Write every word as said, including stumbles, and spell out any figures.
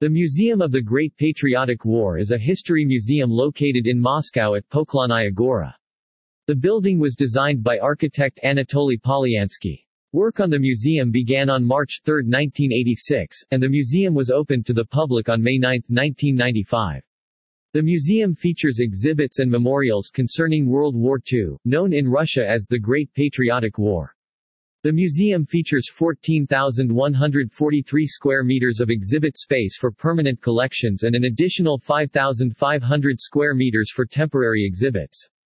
The Museum of the Great Patriotic War is a history museum located in Moscow at Poklonnaya Gora. The building was designed by architect Anatoly Polyansky. Work on the museum began on March third, nineteen eighty-six, and the museum was opened to the public on May ninth, nineteen ninety-five. The museum features exhibits and memorials concerning World War Two, known in Russia as the Great Patriotic War. The museum features fourteen thousand one hundred forty-three square meters of exhibit space for permanent collections and an additional five thousand five hundred square meters for temporary exhibits.